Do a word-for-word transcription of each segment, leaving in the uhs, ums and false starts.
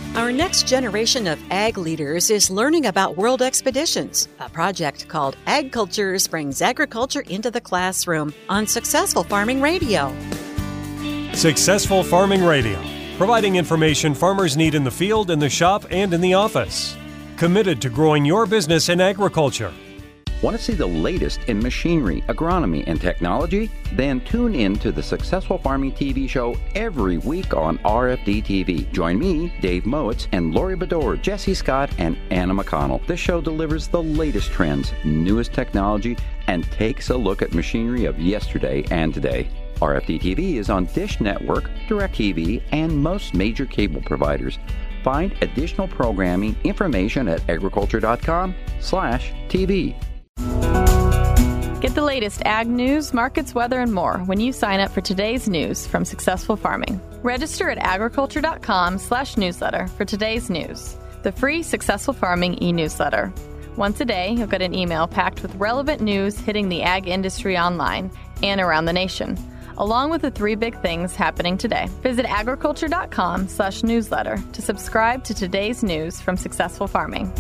Our next generation of ag leaders is learning about world expeditions. A project called Ag Cultures brings agriculture into the classroom on Successful Farming Radio. Successful Farming Radio, providing information farmers need in the field, in the shop, and in the office. Committed to growing your business in agriculture. Want to see the latest in machinery, agronomy, and technology? Then tune in to the Successful Farming T V show every week on R F D T V. Join me, Dave Mowitz, and Lori Bedore, Jesse Scott, and Anna McConnell. This show delivers the latest trends, newest technology, and takes a look at machinery of yesterday and today. R F D T V is on Dish Network, DirecTV, and most major cable providers. Find additional programming information at agriculture.com slash TV. Get the latest ag news, markets, weather, and more when you sign up for today's news from Successful Farming. Register at agriculture.com slash newsletter for today's news, the free Successful Farming e-newsletter. Once a day, you'll get an email packed with relevant news hitting the ag industry online and around the nation, along with the three big things happening today. Visit agriculture.com slash newsletter to subscribe to today's news from Successful Farming.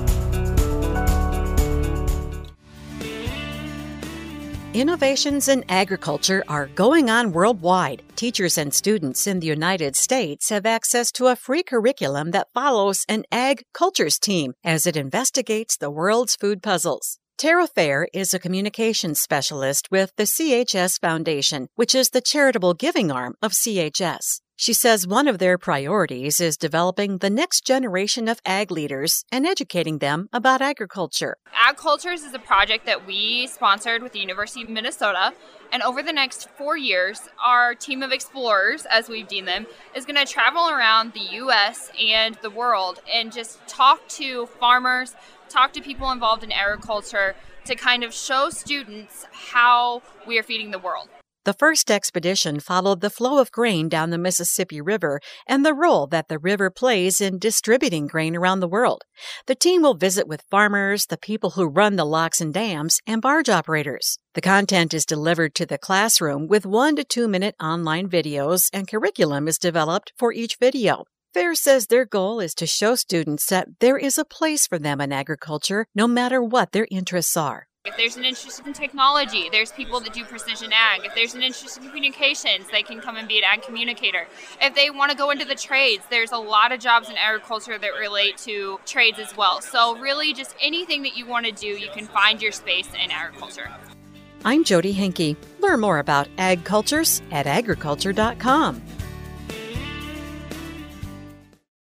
Innovations in agriculture are going on worldwide. Teachers and students in the United States have access to a free curriculum that follows an ag cultures team as it investigates the world's food puzzles. Tara Fair is a communications specialist with the C H S Foundation, which is the charitable giving arm of C H S. She says one of their priorities is developing the next generation of ag leaders and educating them about agriculture. Ag Cultures is a project that we sponsored with the University of Minnesota. And over the next four years, our team of explorers, as we've deemed them, is going to travel around the U S and the world and just talk to farmers, talk to people involved in agriculture to kind of show students how we are feeding the world. The first expedition followed the flow of grain down the Mississippi River and the role that the river plays in distributing grain around the world. The team will visit with farmers, the people who run the locks and dams, and barge operators. The content is delivered to the classroom with one to two minute online videos, and curriculum is developed for each video. Fair says their goal is to show students that there is a place for them in agriculture, no matter what their interests are. If there's an interest in technology, there's people that do precision ag. If there's an interest in communications, they can come and be an ag communicator. If they want to go into the trades, there's a lot of jobs in agriculture that relate to trades as well. So really just anything that you want to do, you can find your space in agriculture. I'm Jody Henke. Learn more about ag cultures at agriculture dot com.